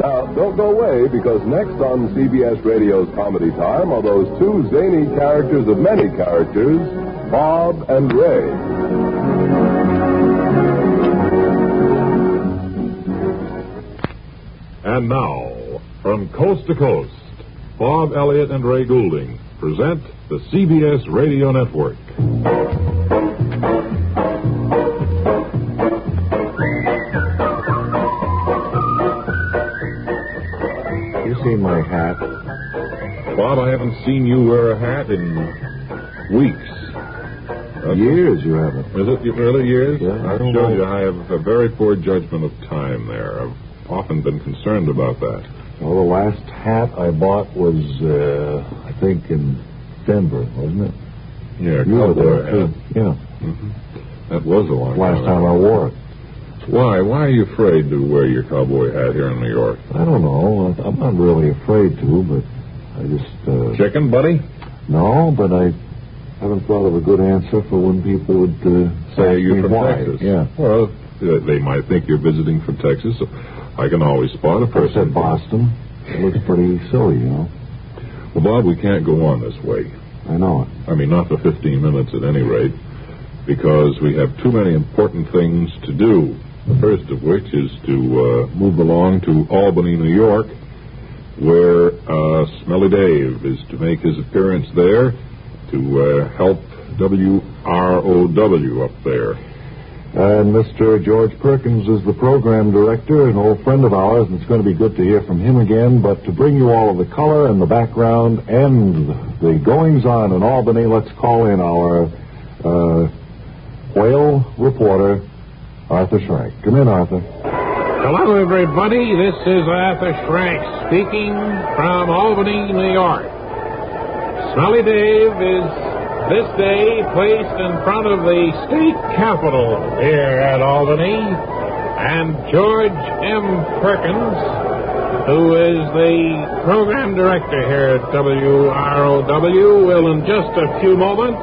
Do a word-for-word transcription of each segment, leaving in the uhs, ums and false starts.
Now, don't go away, because next on C B S Radio's Comedy Time are those two zany characters of many characters, Bob and Ray. And now, from coast to coast, Bob Elliott and Ray Goulding present the C B S Radio Network. You see my hat? Bob, I haven't seen you wear a hat in weeks. Uh, years you haven't. Is it really years? Yeah, I I don't showed know. you I have a very poor judgment of time there. I've often been concerned about that. Well, the last hat I bought was, uh, I think, in Denver, wasn't it? Yeah, You were cowboy there, hat. too. Yeah. Mm-hmm. That was a long Last time time ago. I wore it. Why? Why are you afraid to wear your cowboy hat here in New York? I don't know. I'm not really afraid to, but I just... Uh, Chicken, buddy? No, but I haven't thought of a good answer for when people would uh, Say ask you're me from why. Texas. Yeah. Well, uh, they might think you're visiting from Texas. So I can always spot a I person. said Boston. It looks pretty silly, you know. Well, Bob, we can't go on this way. I know it. I mean, not for fifteen minutes at any rate, because we have too many important things to do. The first of which is to uh, move along to Albany, New York, where uh, Smelly Dave is to make his appearance there to uh, help W R O W up there. And Mister George Perkins is the program director, an old friend of ours, and it's going to be good to hear from him again. But to bring you all of the color and the background and the goings-on in Albany, let's call in our uh, whale reporter, Arthur Schrank. Come in, Arthur. Hello, everybody. This is Arthur Schrank speaking from Albany, New York. Smelly Dave is this day placed in front of the state capitol here at Albany, and George M. Perkins, who is the program director here at W R O W, will in just a few moments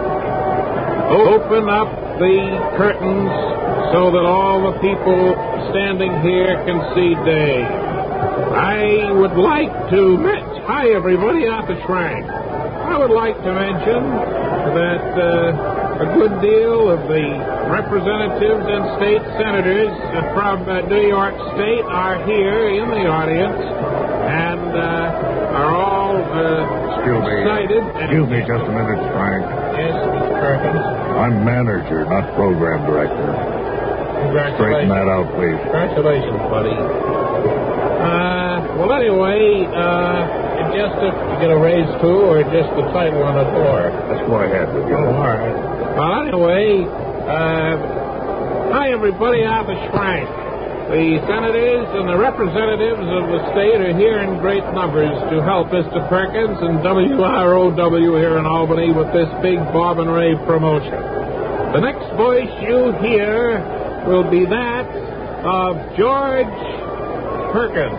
open up the curtains so that all the people standing here can see Dave. I would like to mention... Hi, everybody, Arthur Schrank. I would like to mention that uh, a good deal of the representatives and state senators from uh, New York State are here in the audience and uh, are all uh, Excuse me. excited. Excuse me just a minute, Frank. Yes, Mister Perkins. I'm manager, not program director. Straighten that out, please. Congratulations, buddy. Uh, well, anyway, uh, just if you get a raise, too, or just the title on the door? Let's go ahead with you. Oh, all right. Well, anyway, uh, hi, everybody, Arthur Schrank. The senators and the representatives of the state are here in great numbers to help Mister Perkins and W R O W here in Albany with this big Bob and Ray promotion. The next voice you hear will be that of George Perkins.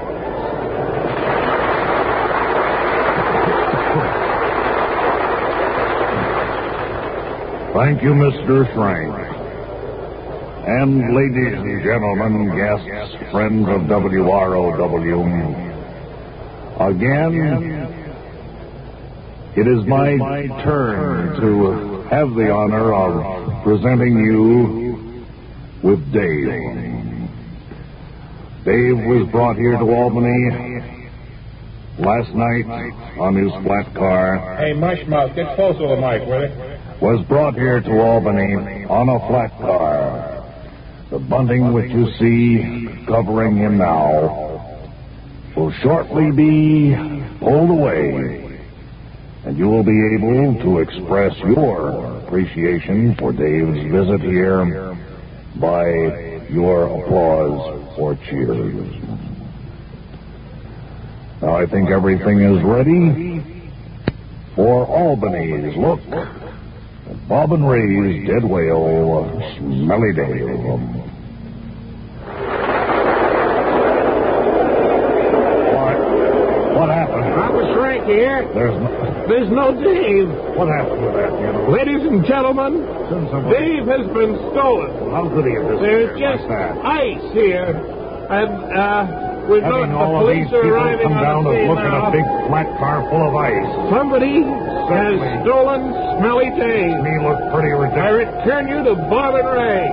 Thank you, Mister Schrank. And ladies and gentlemen, guests, friends of W R O W, again, it is my turn to have the honor of presenting you with Dave. Dave was brought here to Albany last night on his flat car. Hey, Mushmouth, get closer to the mic, will you? Was brought here to Albany on a flat car. The bunting which you see covering him now will shortly be pulled away, and you will be able to express your appreciation for Dave's visit here by your applause or cheers. Now I think everything is ready for Albany's look at Bob and Ray's dead whale, Smelly Dave. What happened? Arthur Schrank here. There's no... There's no Dave. What happened with that, you know? Ladies and gentlemen, Dave has been stolen. How could he have disappeared There's just like that? ice here. And, uh, We've Having got all the of these police are people arriving come on down the and scene look at now. a big flat car full of ice. Somebody has stolen Smelly Dave. Me look pretty I ridiculous. return you to Bob and Ray.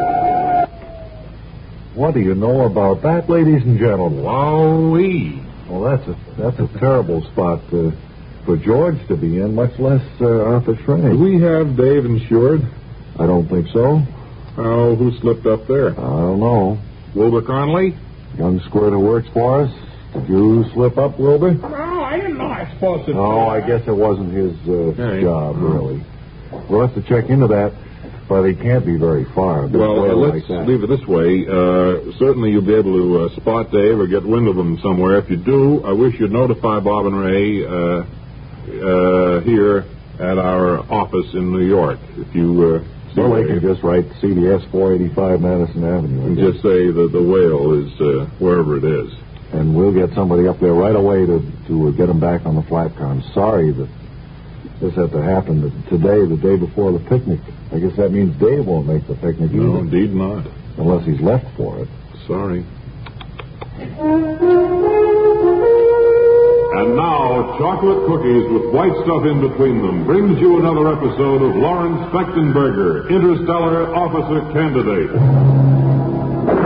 What do you know about that, ladies and gentlemen? Wowee. Well, that's a that's a terrible spot uh, for George to be in, much less uh, Arthur Do Schreck. we have Dave insured? I don't think so. Oh, who slipped up there? I don't know. Wilbur Conley? Young squirt who works for us. Did you slip up, Wilbur? No, I didn't know I was supposed to. No, I guess it wasn't his uh, Hey. job, really. We'll have to check into that, but he can't be very far. Big Well, uh, whale let's like that. leave it this way. Uh, certainly you'll be able to uh, spot Dave or get wind of him somewhere. If you do, I wish you'd notify Bob and Ray uh, uh, here at our office in New York. If you uh, see Well, they Dave, can just write C B S four eighty-five Madison Avenue. and just say that the whale is uh, wherever it is. And we'll get somebody up there right away to, to get him back on the flat car. I'm sorry that this had to happen today, the day before the picnic. I guess that means Dave won't make the picnic No, either, indeed not. unless he's left for it. Sorry. And now, chocolate cookies with white stuff in between them brings you another episode of Lawrence Fechtenberger, Interstellar Officer Candidate.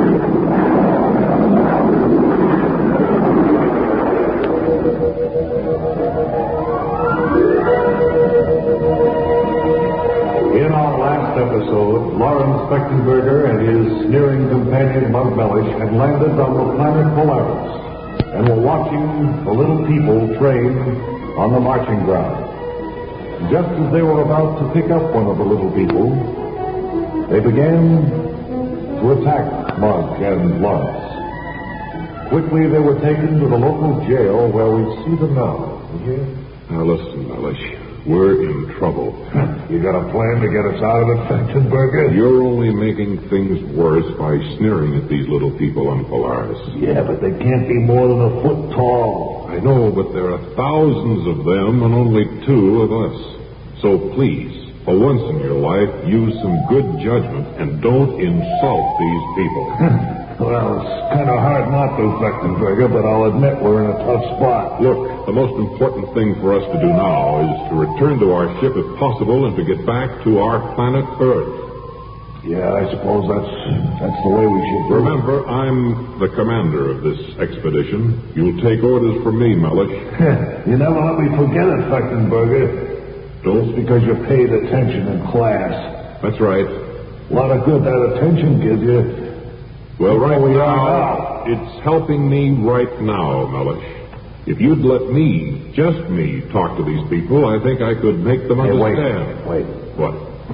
In our last episode, Lawrence Fechtenberger and his sneering companion Bug Mellish had landed on the planet Polaris and were watching the little people train on the marching ground. Just as they were about to pick up one of the little people, they began to attack Mug and Lawrence. Quickly, they were taken to the local jail where we see them now. You hear? Now listen, Mellish. We're in trouble. You got a plan to get us out of it, Fechtenberger? You're only making things worse by sneering at these little people on Polaris. Yeah, but they can't be more than a foot tall. I know, but there are thousands of them and only two of us. So please, for once in your life, use some good judgment and don't insult these people. Well, it's kind of hard not to, Fechtenberger, but I'll admit we're in a tough spot. Look, the most important thing for us to do now is to return to our ship if possible and to get back to our planet Earth. Yeah, I suppose that's that's the way we should do it. Remember, I'm the commander of this expedition. You'll take orders from me, Mellish. You never let me forget it, Fechtenberger. Don't. Just because you paid attention in class. That's right. A lot of good that attention gives you. Well, right we are now, it's helping me right now, Mellish. If you'd let me, just me, talk to these people, I think I could make them Hey, wait, understand. wait. What?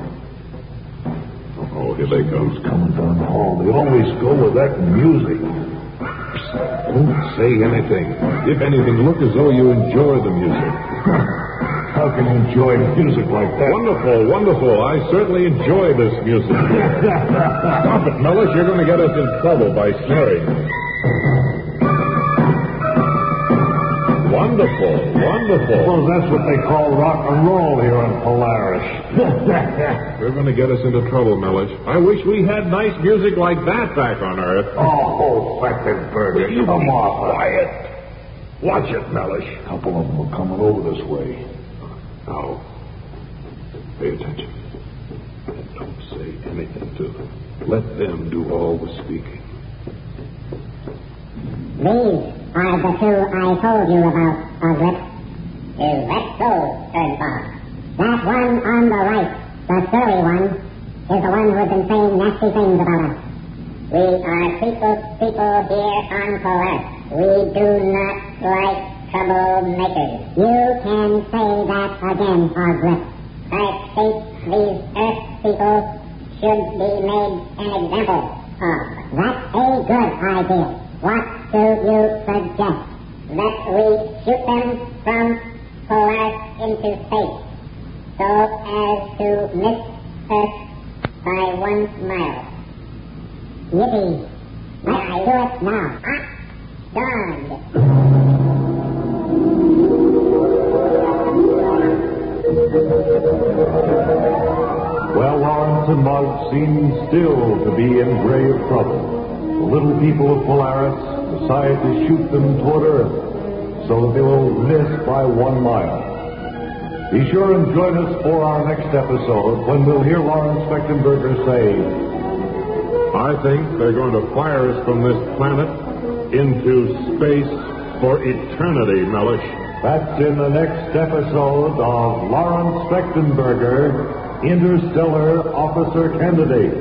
Oh, here they come. Who's coming down the hall? They always go with that music. Don't say anything. If anything, look as though you enjoy the music. How can you enjoy music like that? Wonderful, wonderful. I certainly enjoy this music. Stop it, Mellish. You're going to get us in trouble by sneering. Wonderful, wonderful. Well, that's what they call rock and roll here on Polaris. You're going to get us into trouble, Mellish. I wish we had nice music like that back on Earth. Oh, Fechtenberger, You come be on. quiet. Watch it, Mellish. A couple of them are coming over this way. Now, pay attention. Don't say anything to them. Let them do all the speaking. These are the two I told you about, Uglet. Is that so, Earthbob? That one on the right, the surly one, is the one who has been saying nasty things about us. We are people's people here on Polaris. We do not like troublemakers. You can say that again, Uglet. I think these Earth people should be made an example of. That's a good idea. What do you suggest? That we shoot them from Polaris into space so as to miss Earth by one mile. Yippee. Let's do it now. Hot dog. Well, Lawrence and Mug seem still to be in grave trouble. the little people of Polaris decide to shoot them toward Earth so that they will miss by one mile. Be sure and join us for our next episode when we'll hear Lawrence Spectenberger say, I think they're going to fire us from this planet into space for eternity, Mellish. That's in the next episode of Lawrence Spectenberger, Interstellar Officer Candidate.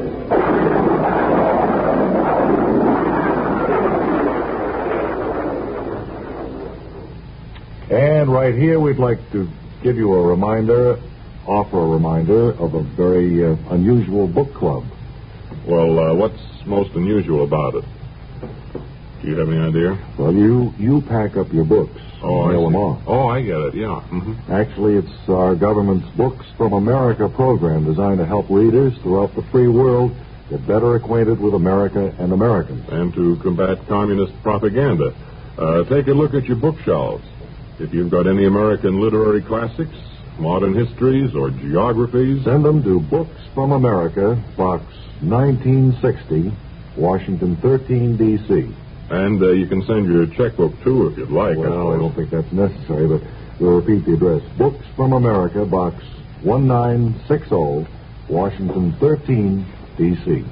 And right here we'd like to give you a reminder, offer a reminder of a very uh, unusual book club. Well, uh, what's most unusual about it? Do you have any idea? Well, you, you pack up your books oh, and mail I them see. off. Oh, I get it, yeah. Mm-hmm. Actually, it's our government's Books from America program designed to help readers throughout the free world get better acquainted with America and Americans. And to combat communist propaganda. Uh, take a look at your bookshelves. If you've got any American literary classics, modern histories, or geographies, send them to Books from America, Box nineteen sixty, Washington thirteen, D C And uh, you can send your checkbook, too, if you'd like. Well, I, I don't think that's necessary, but we'll repeat the address. Books from America, Box nineteen sixty, Washington thirteen, D C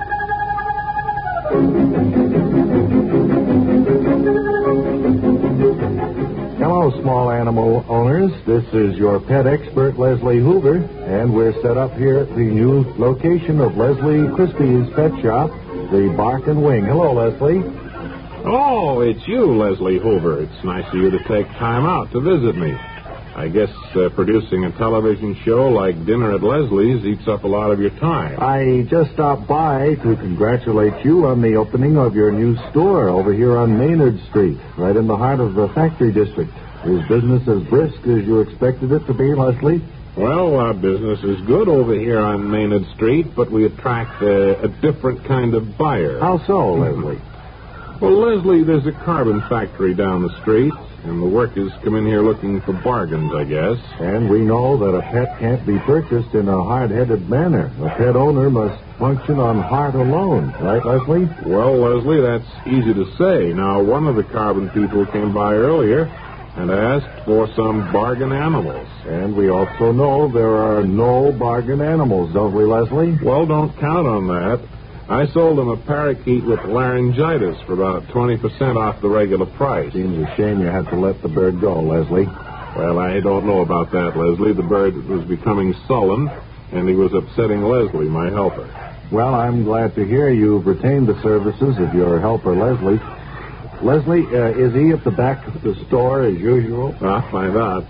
Hello, small animal owners. This is your pet expert, Leslie Hoover, and we're set up here at the new location of Leslie Crispy's Pet Shop, the Bark and Wing. Hello, Leslie. Oh, it's you, Leslie Hoover. It's nice of you to take time out to visit me. I guess uh, producing a television show like Dinner at Leslie's eats up a lot of your time. I just stopped by to congratulate you on the opening of your new store over here on Maynard Street, right in the heart of the factory district. Is business as brisk as you expected it to be, Leslie? Well, our business is good over here on Maynard Street, but we attract uh, a different kind of buyer. How so, Leslie? Well, Leslie, there's a carbon factory down the street, and the workers come in here looking for bargains, I guess. And we know that a pet can't be purchased in a hard-headed manner. A pet owner must function on heart alone, right, Leslie? Well, Leslie, that's easy to say. Now, one of the carbon people came by earlier and asked for some bargain animals. And we also know there are no bargain animals, don't we, Leslie? Well, don't count on that. I sold him a parakeet with laryngitis for about twenty percent off the regular price. Seems a shame you had to let the bird go, Leslie. Well, I don't know about that, Leslie. The bird was becoming sullen, and he was upsetting Leslie, my helper. Well, I'm glad to hear you've retained the services of your helper, Leslie. Leslie, uh, is he at the back of the store as usual? I'll find out.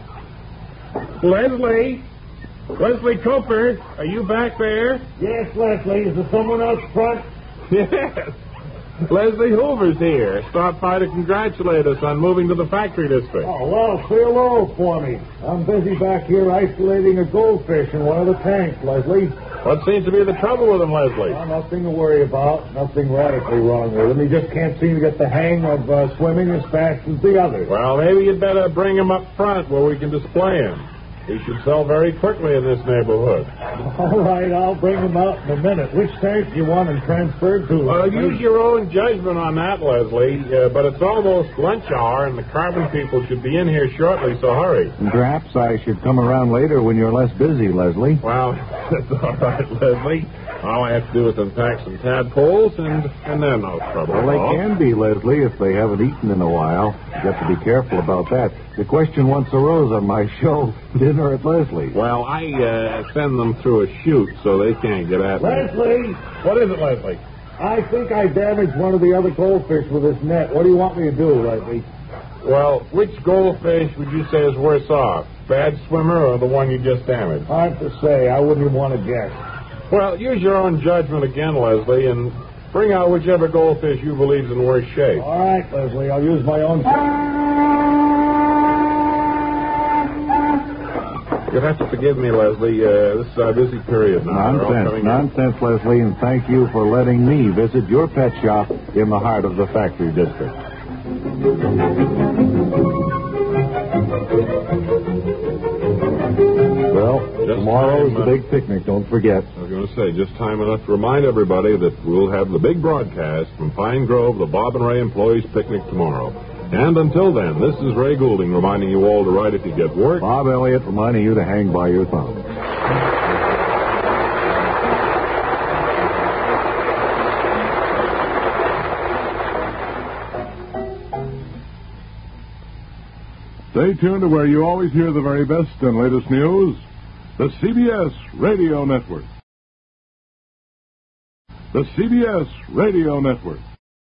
Leslie! Leslie Cooper, are you back there? Yes, Leslie. Is there someone else front? Yes. Leslie Hoover's here. Stopped by to congratulate us on moving to the factory district. Oh, well, say hello for me. I'm busy back here isolating a goldfish in one of the tanks, Leslie. What seems to be the trouble with him, Leslie? Well, nothing to worry about. Nothing radically wrong with him. He just can't seem to get the hang of uh, swimming as fast as the others. Well, maybe you'd better bring him up front where we can display him. He should sell very quickly in this neighborhood. All right, I'll bring him out in a minute. Which tank do you want him transferred to? Well, use your own judgment on that, Leslie. Uh, but it's almost lunch hour, and the carbon people should be in here shortly, so hurry. Perhaps I should come around later when you're less busy, Leslie. Well, that's all right, Leslie. All I have to do is unpack some tadpoles, and, and they're no trouble. Well, they can be, Leslie, if they haven't eaten in a while. You have to be careful about that. The question once arose on my show, Dinner at Leslie. Well, I uh, send them through a chute, so they can't get at me. Leslie! What is it, Leslie? I think I damaged one of the other goldfish with this net. What do you want me to do, Leslie? Well, which goldfish would you say is worse off? Bad swimmer or the one you just damaged? Hard to say. I wouldn't even want to guess. Well, use your own judgment again, Leslie, and bring out whichever goldfish you believe's in worse shape. All right, Leslie. I'll use my own... You'll have to forgive me, Leslie. Uh, this is our busy period now. Nonsense, nonsense, Leslie, and thank you for letting me visit your pet shop in the heart of the factory district. Well, Just tomorrow's time, the uh, big picnic, don't forget. I was going to say, just time enough to remind everybody that we'll have the big broadcast from Pine Grove, the Bob and Ray Employees Picnic tomorrow. And until then, this is Ray Goulding reminding you all to write if you get work. Bob Elliott reminding you to hang by your thumb. Stay tuned to where you always hear the very best and latest news, the C B S Radio Network. The C B S Radio Network.